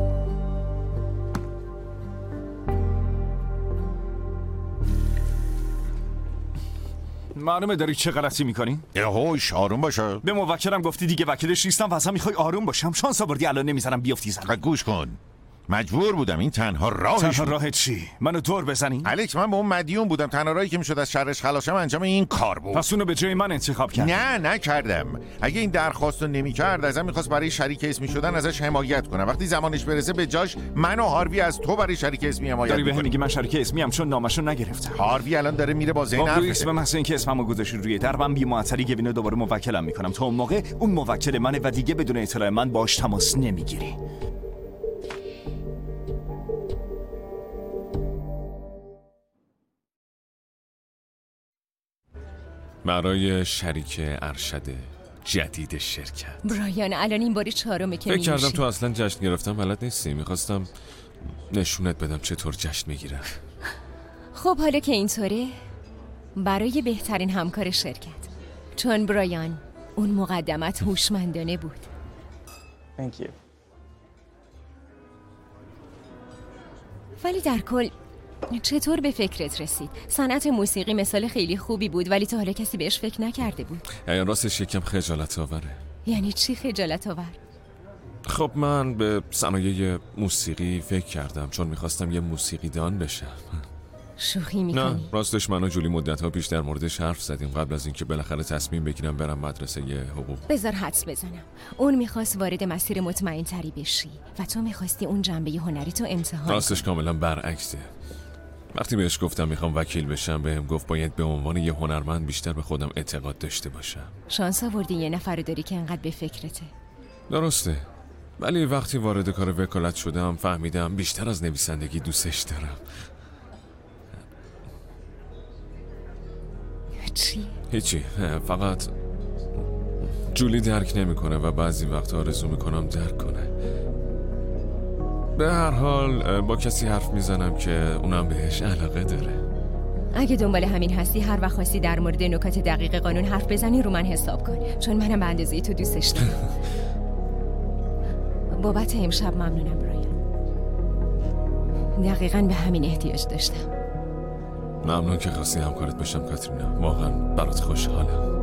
معلومه داری چه غلطی میکنی؟ هوش آروم باشه. به موکلم گفتی دیگه وکیلش نیستم و اصلا میخوای آروم باشم. شانس آوردی الان نمیذارم بیافتی زمین. گوش کن، مجبور بودم، این تنها راهش. تنها راه چی؟ منو دور بزنی؟ الکس، من با اون مدیون بودم، تنها راهی که میشد از شرش خلاصم انجام این کار بود. پس اونو به جای من انتخاب کرد؟ نه نکردم. اگه این درخواستو نمیکرد ازم میخواست برای شریک اسمی شدن ازش حمایت کنم. وقتی زمانش برسه به جاش من و هاروی از تو برای شریک اسمی حمایت داری میکنی. بهم میگی من شریک اسمی ام چون نامشو نگرفتم. هاروی الان داره میره با زین حرف. به محض اینکه اسممو گذاشت روی دربم بی معطلی گوینو دوباره موکلم میکنم. تا اون موقع اون موکل منه و دیگه بدون اطلاع من باهاش تماس نمیگیری. برای شریک ارشد جدید شرکت. برایان الان این باری 4مه که فکر کردم تو اصلا جشن گرفتم بلد نیستی. میخواستم نشونت بدم چطور جشن میگیرم. خب حالا که اینطوره، برای بهترین همکار شرکت، چون برایان اون مقدمت هوشمندانه بود. Thank you. ولی در کل چطور به فکرت رسید؟ صنعت موسیقی مثال خیلی خوبی بود ولی تا حالا کسی بهش فکر نکرده بود. راستش یکم خجالت آوره. یعنی چی خجالت آور؟ خب من به صنایع موسیقی فکر کردم چون میخواستم یه موسیقیدان بشم. شوخی میکنی؟ نه راستش من و جولی مدت‌ها پیش در موردش حرف زدیم قبل از اینکه بالاخره تصمیم بگیرم برم مدرسه حقوق. بذار حدس بزنم. اون میخواست وارد مسیر مطمئن تری بشی و تو میخواستی اون جنبه هنری تو امتحان. راستش کاملا برعکسه. وقتی بهش گفتم میخوام وکیل بشم بهم گفت باید به عنوان یه هنرمند بیشتر به خودم اعتقاد داشته باشم. شانس آوردی یه نفر داری که انقدر به فکرته. درسته. ولی وقتی وارد کار وکالت شدم فهمیدم بیشتر از نویسندگی دوستش دارم. چی؟ هیچی، فقط جولی درک نمیکنه و بعضی وقت آرزو میکنم درک کنه. به هر حال با کسی حرف میزنم که اونم بهش علاقه داره. اگه دنبال همین هستی هر وقت خواستی در مورد نکات دقیق قانون حرف بزنی رو من حساب کن، چون منم به اندازه تو دوستش دارم. بابت امشب ممنونم برایان. دقیقاً به همین احتیاج داشتم. ممنون که خواستی همکارت بشم کاترینا. واقعا برات خوشحالم.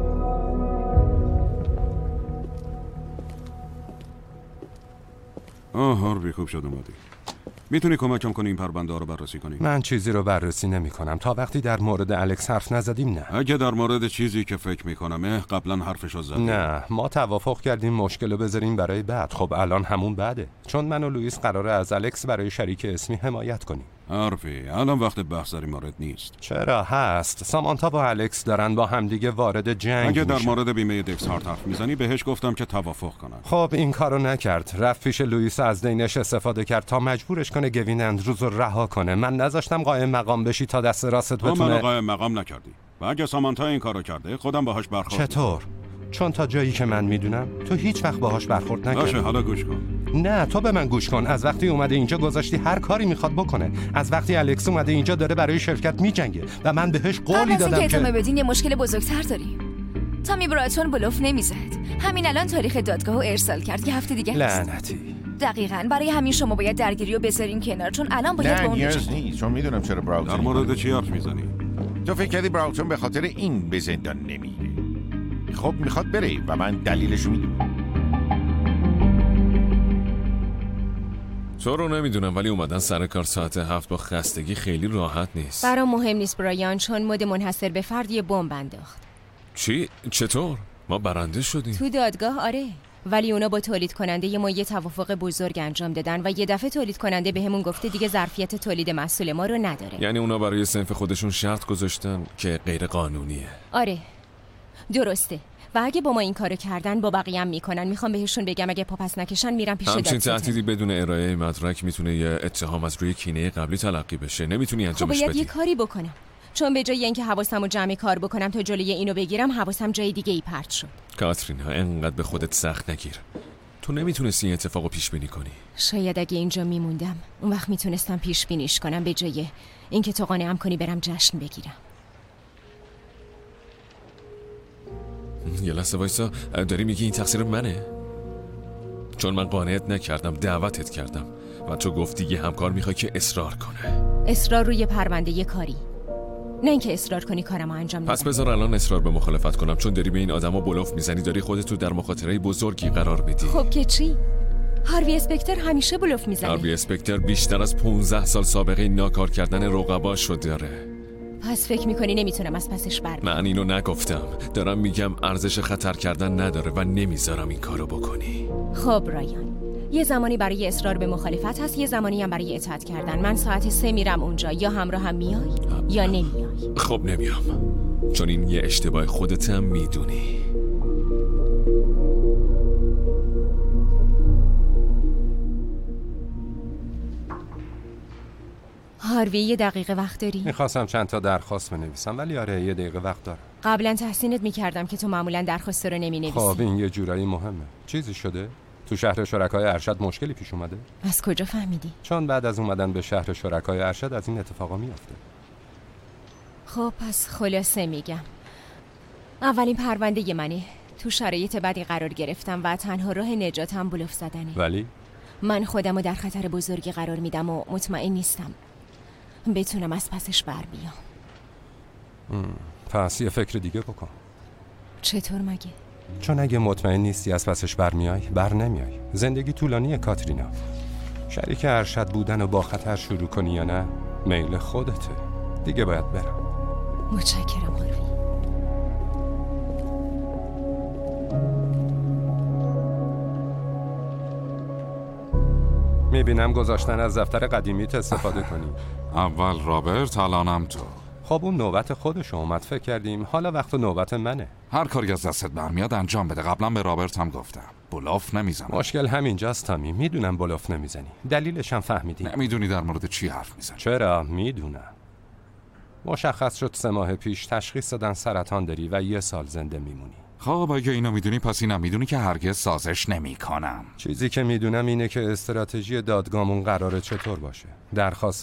هاروی خوب شد اومدی. میتونی کمکم کنی این پرونده ها رو بررسی کنی؟ من چیزی رو بررسی نمی کنم تا وقتی در مورد الکس حرف نزدیم. نه اگه در مورد چیزی که فکر میکنم قبلا حرفشو زدیم. نه ما توافق کردیم مشکل رو بذاریم برای بعد. خب الان همون بعده، چون من و لوئیس قراره از الکس برای شریک اسمی حمایت کنیم. حرفی الان وقت بحث در این مورد نیست. چرا هست؟ سامانتا و الکس دارن با همدیگه وارد جنگ اگه در میشن. مورد بیمه دکس هارت حرف میزنی بهش گفتم که توافق کنن. خب این کارو نکرد. رفت پیش لوئیس از دینش استفاده کرد تا مجبورش کنه گوین اندروز رو رها کنه. من نذاشتم قائم مقام بشی تا دست راست بتونه. تو منو قائم مقام نکردی و اگه سامانتا این کارو کرده خودم باهاش برخورد. چطور؟ چون تا جایی که من میدونم تو هیچ وقت باهاش برخورد نکردی. باشه حالا گوش کن. نه تو به من گوش کن. از وقتی اومده اینجا گذاشتی هر کاری میخواد بکنه. از وقتی الکس اومده اینجا داره برای شرکت میجنگه و من بهش قولی دادم که ادامه بدین یه مشکل بزرگتر داریم. تامی برایتون بلوف نمیزد. همین الان تاریخ دادگاهو ارسال کرد که هفته دیگه لعنتی. دقیقاً برای همین شما باید درگیری رو بذارین کنار، چون الان باید با اون نیست، چون میدونم چرا براوتون. در مورد چی حرف میزنی؟ تو فکر کردی براوتون به خاطر این به زندان نمیره؟ خب میخواد بره و من دلیلشو میدونم. تو رو نمیدونم ولی اومدن سر کار ساعت 7 با خستگی خیلی راحت نیست. برام مهم نیست برایان، چون مد منحصر به فرد یه بمب انداخت. چی؟ چطور؟ ما برنده شدیم؟ تو دادگاه آره، ولی اونا با تولید کننده ما یه توافق بزرگ انجام دادن و یه دفعه تولید کننده بهمون گفته دیگه ظرفیت تولید محصول ما رو نداره. یعنی اونا برای صنف خودشون شرط گذاشتن که غیر قانونیه. آره درسته، و اگه با ما این کارو کردن با بقیه هم میکنن. میخوام بهشون بگم اگه پاپس نکشن میرم پیش همچین دادستان. تهدیدی بدون ارائه مدرک میتونه یه اتهام از روی کینه قبلی تلقی بشه. نمیتونی انجامش بدی. خب باید یه کاری بکنم، چون به جای اینکه حواسمو جمع کار بکنم تا جلوی اینو بگیرم حواسم جای دیگه ای پرت شد. کاترینا انقدر به خودت سخت نگیر. تو نمیتونستی این اتفاقو پیش بینی کنی. شاید اگه اینجا میموندم اون وقت میتونستم پیش بینیش کنم به جای اینکه تو قانعم کنی برم جشن بگیرم. یه لحظه وایسا، داری میگی این تقصیر منه؟ چون من قانعت نکردم، دعوتت کردم و تو گفتی یه همکار میخوای که اصرار کنه. اصرار روی پرونده یه کاری، نه اینکه اصرار کنی کارمو انجام ندم. پس بذار الان اصرار به مخالفت کنم، چون داری به این آدما بلوف میزنی، داری خودت تو در مخاطره بزرگی قرار میدی. خب که چی؟ هاروی اسپکتر همیشه بلوف میزنه. هاروی اسپکتر بیشتر از 15 سال سابقه ناکار کردن رقباشو داره. پس فکر میکنی نمیتونم از پسش بر بیام؟ من اینو نگفتم. دارم میگم ارزش خطر کردن نداره و نمیذارم این کارو بکنی. خب رایان، یه زمانی برای اصرار به مخالفت هست، یه زمانی هم برای اطاعت کردن. من ساعت 3 میرم اونجا، یا همراه هم میای یا نمیای. خب نمیام، چون این یه اشتباه خودتم میدونی. هاروی یه دقیقه وقت داری؟ میخواستم چند تا درخواست بنویسم، ولی آره یه دقیقه وقت دارم. قبلا تحسینت میکردم که تو معمولا درخواست رو نمینویسی. خب این یه جورایی مهمه. چیزی شده؟ تو شهر شرکای ارشد مشکلی پیش اومده؟ از کجا فهمیدی؟ چون بعد از اومدن به شهر شرکای ارشد از این اتفاقا میفته. خب پس خلاصه میگم، اولین پرونده منه. تو شرایط بدی قرار گرفتم و تنها راه نجاتم بلوف زدنه. ولی من خودمو در خطر بزرگی قرار میدم و مطمئن نیستم بتونم از پسش بر بیام. پس یه فکر دیگه بکن. چطور مگه؟ چون اگه مطمئن نیستی از پسش بر نمیای. زندگی طولانیه کاترینا. شریک ارشد بودن و با خطر شروع کنی یا نه میل خودته. دیگه باید برم. متشکرم هاروی. میبینم گذاشتن از دفتر قدیمیت استفاده کنی. اول رابرت، الانم تو. خب اون نوبت خودش اومد، فکر کردیم حالا وقت نوبت منه. هر کاری از دستت برمیاد انجام بده. قبلا به رابرت هم گفتم بلوف نمیزنم. مشکل همینجاست تامی. میدونم بلوف نمیزنی، دلیلش هم فهمیدی. نمیدونی در مورد چی حرف میزنی. چرا؟ میدونم. مشخص شد 3 ماه پیش تشخیص دادن سرطان داری و 1 سال زنده میمونی. خب اگه اینو میدونی پس اینم میدونی که هرگز سازش نمیکنم. چیزی که میدونم اینه که استراتژی دادگاهمون قراره چطور باشه. درخواست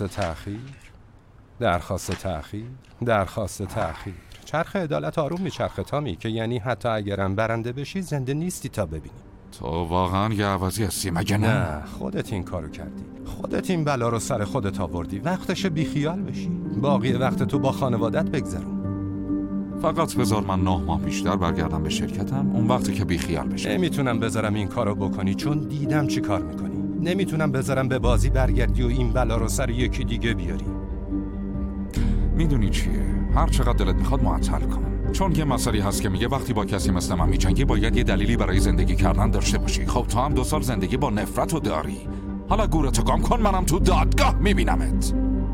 تأخیر. چرخ عدالت آروم میچرخه تامی، که یعنی حتی اگرم برنده بشی زنده نیستی تا ببینی. تو واقعا یه عوضی هستی مگه نه؟ خودت این کارو کردی. خودت این بلا رو سر خودت آوردی. وقتشه بیخیال بشی. باقی وقت تو با خانوادت بگذرون. فقط بذار من 9 ماه بیشتر برگردم به شرکتم، اون وقتی که بیخیال بشم. نمیتونم بذارم این کارو بکنی، چون دیدم چی کار میکنی. نمیتونم بذارم به بازی برگردی و این بلا رو سر یکی دیگه بیاری. میدونی چیه؟ هر چقدر دلت میخواد معطل کن، چون یه مسئله هست که میگه وقتی با کسی مثل من میجنگی باید یه دلیلی برای زندگی کردن داشته باشی. خب تو هم 2 سال زندگی با نفرت رو داری. حالا گورتو گم کن، منم تو دادگاه میبینمت.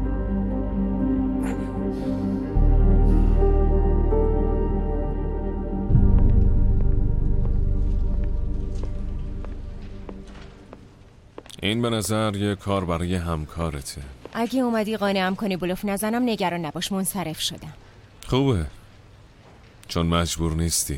این به نظر یه کار برای همکارته. اگه اومدی قانعم کنی بلوف نزنم نگران نباش، منصرف شدم. خوبه، چون مجبور نیستی.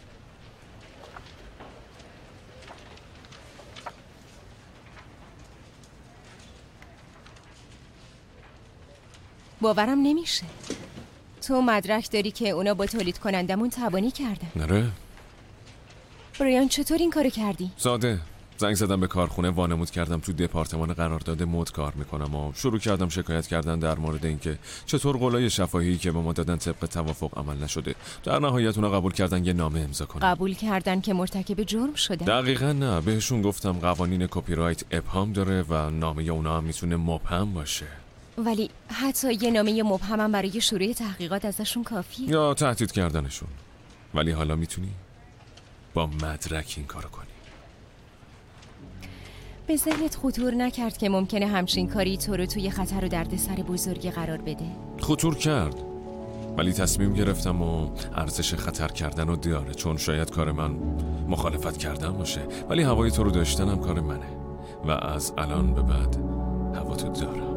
باورم نمیشه تو مدرک داری که اونا با تولید کنندمون تبانی کردن. نره؟ برایان چطور این کارو کردی؟ ساده، زنگ زدم به کارخونه، وانمود کردم تو دپارتمان قرارداد مد کار میکنم و شروع کردم شکایت کردن در مورد اینکه چطور قولای شفاهی که به ما دادن طبق توافق عمل نشده. در نهایت اونا قبول کردن یه نامه امضا کنن. قبول کردن که مرتکب جرم شدن؟ دقیقاً نه، بهشون گفتم قوانین کپی رایت ابهام داره و نامه اونا هم میتونه مبهم باشه. ولی حتی یه نامه مبهم هم برای شروع تحقیقات ازشون کافیه. یا تهدید کردنشون. ولی حالا میتونی با مدرک این کارو کنی. به ذهنت خطور نکرد که ممکنه همچین کاری تو رو توی خطر و دردسر بزرگی قرار بده؟ خطور کرد، ولی تصمیم گرفتم و ارزش خطر کردن رو داره، چون شاید کار من مخالفت کردن باشه، ولی هوای تو رو داشتنم کار منه و از الان به بعد هوا تو دارم.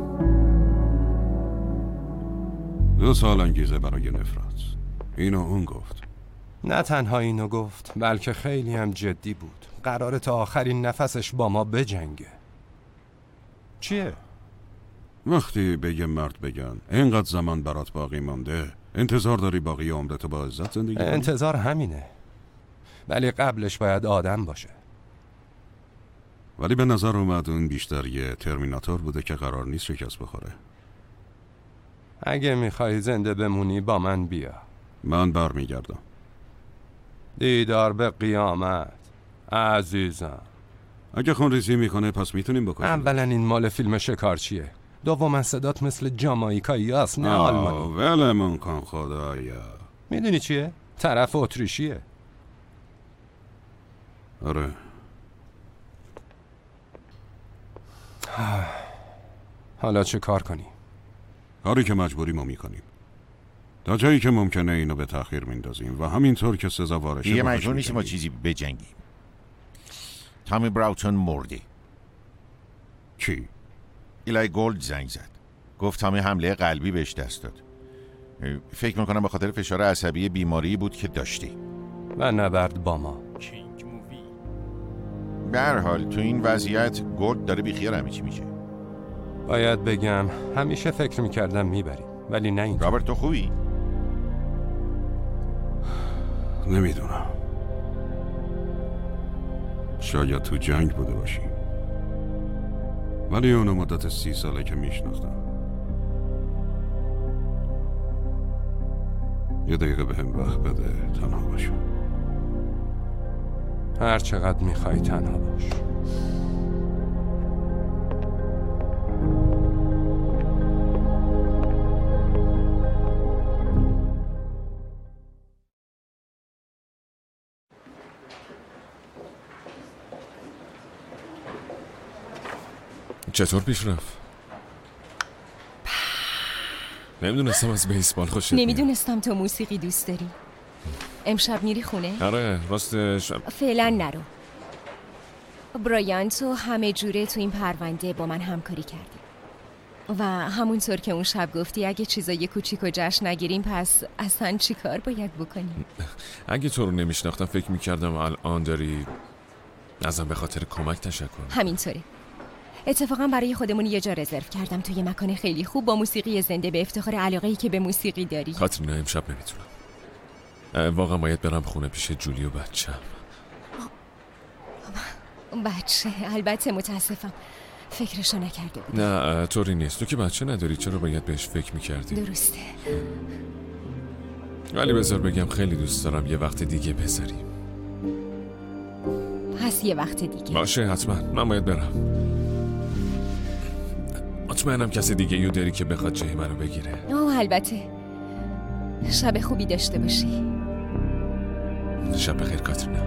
2 سال انگیزه برای نفرت. اینو اون گفت. نه تنها اینو گفت، بلکه خیلی هم جدی بود. قراره تا آخرین نفسش با ما بجنگه. چیه؟ وقتی به یه مرد بگن اینقدر زمان برات باقی مونده، انتظار داری باقی عمرتو با عزت زندگی کنی؟ انتظار همینه، ولی قبلش باید آدم باشه. ولی به نظر اومد اون بیشتر یه ترمیناتور بوده که قرار نیست شکست بخوره. اگه میخوای زنده بمونی با من بیا. من برمیگردم. دیدار به قیامت عزیزم. اگه خونریزی میکنه پس میتونیم بکشیم. اولا این مال فیلم شکارچیه. دوما صدات مثل جامائیکایی است نه آلمانی. ولمون کن خدایا. میدونی چیه؟ طرف اتریشیه. آره. حالا چه کار کنی؟ کاری که مجبوری ما میکنیم. تا جایی که ممکنه اینو به تأخیر میندازیم و همینطور که سزاوارشه. یه مجبور نیستیم ما چیزی بجنگیم. تامی براوتون مرده. چی؟ ایلای گولد زنگ زد. گفت تامی حمله قلبی بهش دست داد. فکر میکنم به خاطر فشار عصبی بیماری بود که داشتی. و نبرد با ما. به هر حال تو این وضعیت گولد داره بیخیال همه چی میشه. باید بگم همیشه فکر میکردم میبریم ولی نه این. رابرت تو خوبی؟ نمیدونم. شاید تو جنگ بوده باشیم ولی اونو مدت 30 ساله که میشناختم. یه دقیقه به هم وقت بده تنها باشم. هر چقدر میخوای تنها باش. چطور پیش رفت؟ نمیدونستم از بیسبال خوشت میاد. نمیدونستم تو موسیقی دوست داری. امشب میری خونه؟ آره راستش فعلا نرو. برایان تو همه جوره تو این پرونده با من همکاری کردی و همونطور که اون شب گفتی اگه چیزای کوچیک و جشن نگیریم پس اصلا چی کار باید بکنیم؟ اگه تو رو نمیشناختم فکر میکردم الان داری ازم به خاطر کمک تشکر. همینطوره. اتفاقا برای خودمون یه جا رزرو کردم توی مکان خیلی خوب با موسیقی زنده به افتخار علاقه‌ای که به موسیقی داری. کاترینا امشب نمیتونم. واقعا باید برم خونه پیش جولی و بچه‌م. بچه؟ البته متاسفم. فکرشو نکرده بودم. نه طوری نیست. تو که بچه نداری چرا باید بهش فکر میکردی؟ درسته. ولی بذار بگم خیلی دوست دارم یه وقت دیگه بذاریم. پس یه وقت دیگه باشه حتما. من باید برم. مطمئنم کسی دیگه یو داری که بخواد جای منو بگیره. البته. شب خوبی داشته باشی. شب بخیر کاترینا.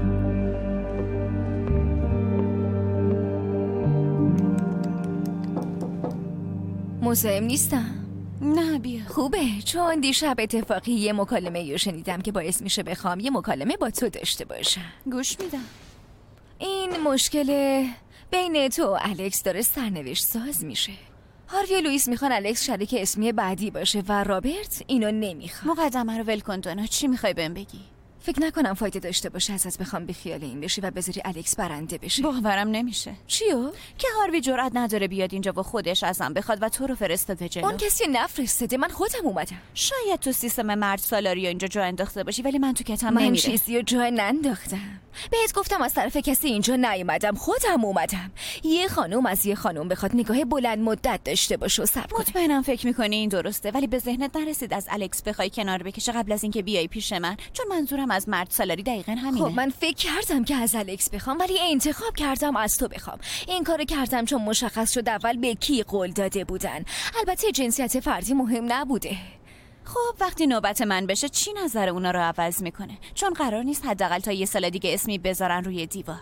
مزاحم نیستم. نه بیا. خوبه چون دیشب اتفاقی یه مکالمه رو شنیدم که باعث میشه بخوام یه مکالمه با تو داشته باشم. گوش میدم. این مشکل بین تو و الکس داره سرنوشت ساز میشه. هاروی و لوئیس میخوان الکس شریک اسمی بعدی باشه و رابرت اینو نمیخواد. مقدمه رو ول کن دونا. چی میخوای بهم بگی؟ فکر نکنم فایده داشته باشه ازت بخوام بیخیال این بشی و بذاری الکس برنده بشه. باورم نمیشه. چیو؟ که هاروی جرئت نداره بیاد اینجا و خودش ازم بخواد و تو رو فرستاده جلو. اون کسی نفرستاده، من خودم اومدم. شاید تو سیستم مرد سالاری اینجا جا انداخته باشی ولی من تو کتم من نمیره. چیزی رو جا ننداختم. بهت گفتم از طرف کسی اینجا نیومدم، خودم اومدم. یه خانم از یه خانم بخواد نگاه بلند مدت داشته باشه و صبر کنه. مطمئنم فکر میکنی این درسته ولی به ذهنت نرسید از الکس بخوای کنار بکشه قبل از اینکه بیای پیش من؟ چون منظورم از مرد سالاری دقیقاً همینه. خب من فکر کردم که از الکس بخوام ولی انتخاب کردم از تو بخوام. این کارو کردم چون مشخص شد اول به کی قول داده بودن. البته جنسیت فردی مهم نبوده. خب وقتی نوبت من بشه چی نظر اونا رو عوض میکنه؟ چون قرار نیست حداقل تا یه سال دیگه اسمی بذارن روی دیوار.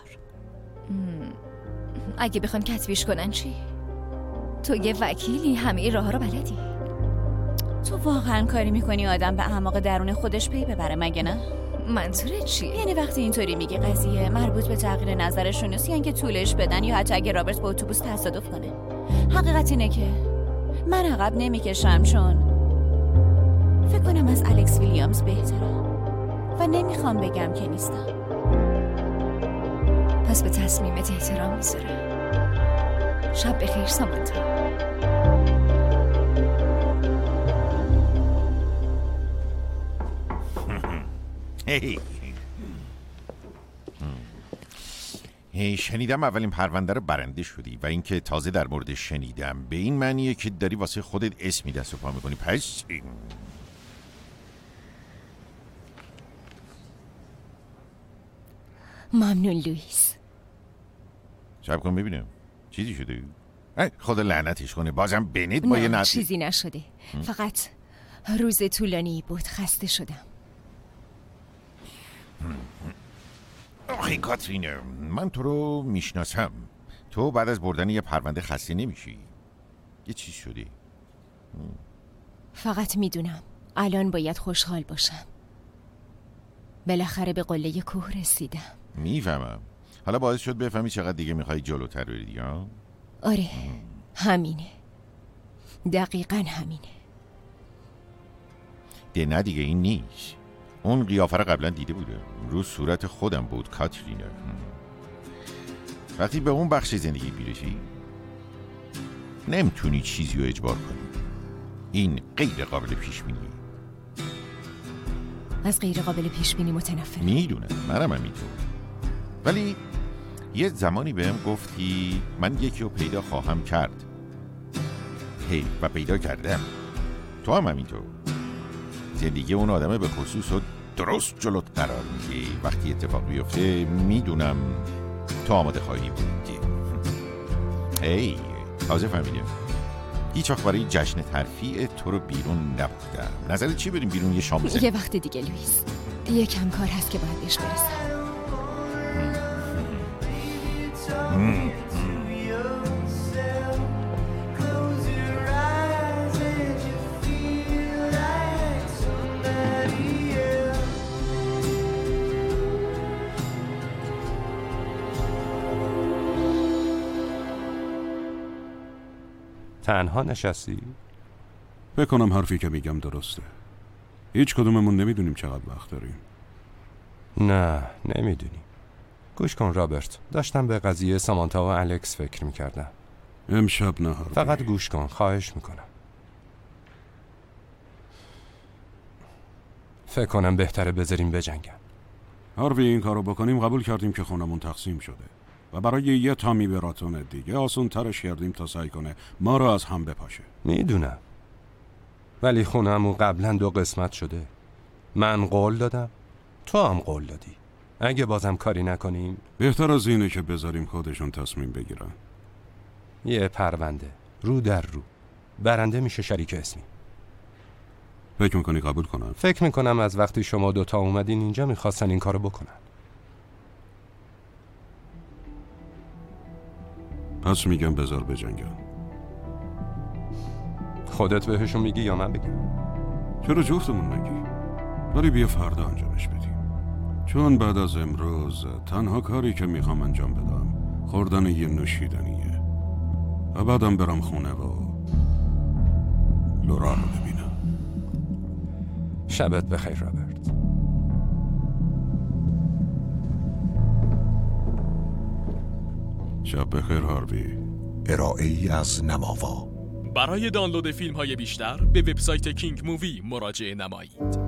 اگه بخوان کتبیش کنن چی؟ تو یه وکیلی، همه راه رو بلدی. تو واقعا کاری میکنی آدم به اعماق درون خودش پی ببره مگه نه؟ منظورت چیه؟ یعنی وقتی اینطوری میگی قضیه مربوط به تغییر نظرشون نیست یعنی که طولش بدن یا حتی اگه رابرت با اتوبوس تصادف کنه. حقیقت اینه که من عقب نمیکشم چون فکر کنم از الکس ویلیامز بهترم و نمیخوام بگم که نیستم. پس به تصمیمت احترام میذارم. شب بخیر سامانتا. شنیدم اولین پرونده رو برنده شدی و اینکه تازه در مورد شنیدم به این معنیه که داری واسه خودت اسمی دست و پا میکنی. پس ممنون لوئیس. صبر کن ببینم چیزی شده؟ خدا لعنتش کنه، بازم بنت با یه نه چیزی نشده. فقط روز طولانی بود، خسته شدم. آخه کاترین، من تو رو میشناسم. تو بعد از بردن یه پرونده خسته نمیشی. یه چیز شدی. فقط میدونم الان باید خوشحال باشم. بالاخره به قله کوه رسیدم. میفهمم. حالا باعث شد بفهمی چقدر دیگه میخوای جلوتر بری ها؟ آره همینه، دقیقاً همینه. نه دیگه این نیست. اون قیافه رو قبلا دیده بودم، رو صورت خودم بود کاترین. وقتی به اون بخش زندگی بیرسی نمیتونی چیزی رو اجبار کنی. این غیر قابل پیش بینی. از غیر قابل پیش بینی متنفرم. میدونم، منم همینطور. ولی یه زمانی بهم گفتی من یکی رو پیدا خواهم کرد. و پیدا کردم. تو هم همینطور. زندگی اون آدمه به خصوص رو درست جلوت قرار میگی. وقتی اتفاق بیفته میدونم تو آماده خواهی بودی. تازه فهمیدم هیچ وقت برای جشن ترفیع تو رو بیرون نبودم. نظرت چی بریم بیرون یه شام بزنیم؟ یه وقت دیگه لوئیس، یکم کار هست که باید بهش برسم. تنها نشستی؟ بکنم حرفی که میگم درسته. هیچ کدوممون نمیدونیم چقدر وقت داریم. نه نمیدونی. گوش کن رابرت، داشتم به قضیه سامانتا و الکس فکر میکردم. امشب نه هاروی. فقط گوش کن، خواهش میکنم. فکر کنم بهتره بذاریم بجنگن. هاروی این کارو بکنیم قبول کردیم که خونمون تقسیم شده و برای یه تامی براتون دیگه آسون ترش کردیم تا سعی کنه ما رو از هم بپاشه. میدونم، ولی خونمون قبلا 2 قسمت شده. من قول دادم، تو هم قول دادی. اگه بازم کاری نکنیم بهتر از اینه که بذاریم خودشون تصمیم بگیرن. یه پرونده رو در رو، برنده میشه شریک اسمی. فکر میکنی قبول کنن؟ فکر میکنم از وقتی شما 2 اومدین اینجا میخواستن این کارو بکنن. پس میگم بذار بجنگن. خودت بهشون میگی یا من بگم؟ چرا جفتمون نگی؟ ولی بیا فردا انجامش بدیم، چون بعد از امروز تنها کاری که میخوام انجام بدم خوردن یه نوشیدنیه و بعدم برم خونه و لورا رو ببینم. شبت بخیر رابرت. شب بخیر هاروی. ارائه‌ای از نماوا. برای دانلود فیلم‌های بیشتر به وبسایت کینگ مووی مراجعه نمایید.